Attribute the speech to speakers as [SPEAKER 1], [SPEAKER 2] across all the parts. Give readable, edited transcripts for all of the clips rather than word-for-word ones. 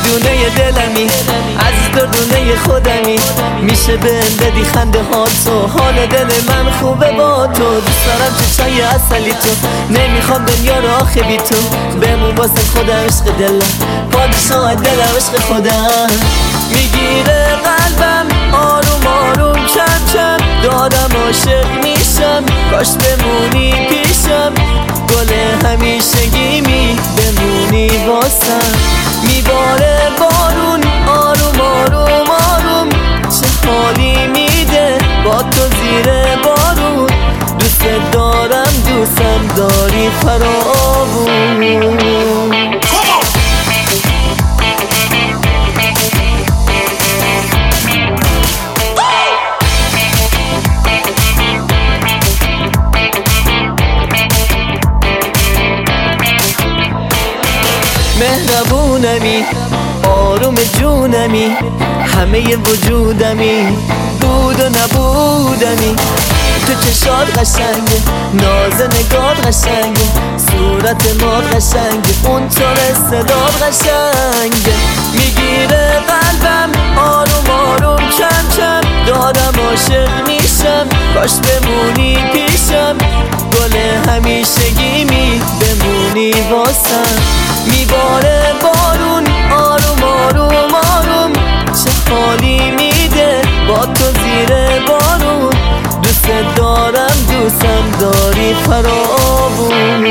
[SPEAKER 1] دونه دلمی، عزیز دردونه خودمی. میشه بهم بدی خنده ها تو، حال دل من خوبه با تو. دوست دارم چشای اصلی تو، نمیخوام دنیا رو آخه بی تو. بمون واسه خودم عشق دلم، پادشاه دلم عشق خودم. میگیره قلبم آروم آروم کم کم، دادم عاشق میشم، کاش بمونی پیشم. گل همیشگیمی بمونی واسم. میباره بارون آروم آروم آروم، چه حالی میده با تو زیر بارون. دوست دارم دوستم داری فراوون. مهربونمی آروم جونمی، همه وجودمی، بود و نبودمی. تو چشات قشنگه، ناز نگات قشنگه، صورت ما قشنگه، اون طور صدات قشنگه. میگیره قلبم آروم آروم کم کم، دادم عاشق میشم، کاش بمونی پیشم. گل همیشگیمی بمونی واسم. میباره بارون آروم آروم آروم، چه حالی میده با تو زیر بارون. دوست دارم دوستم داری فراوون.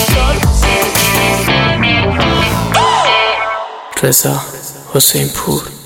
[SPEAKER 2] رضا حسین پور.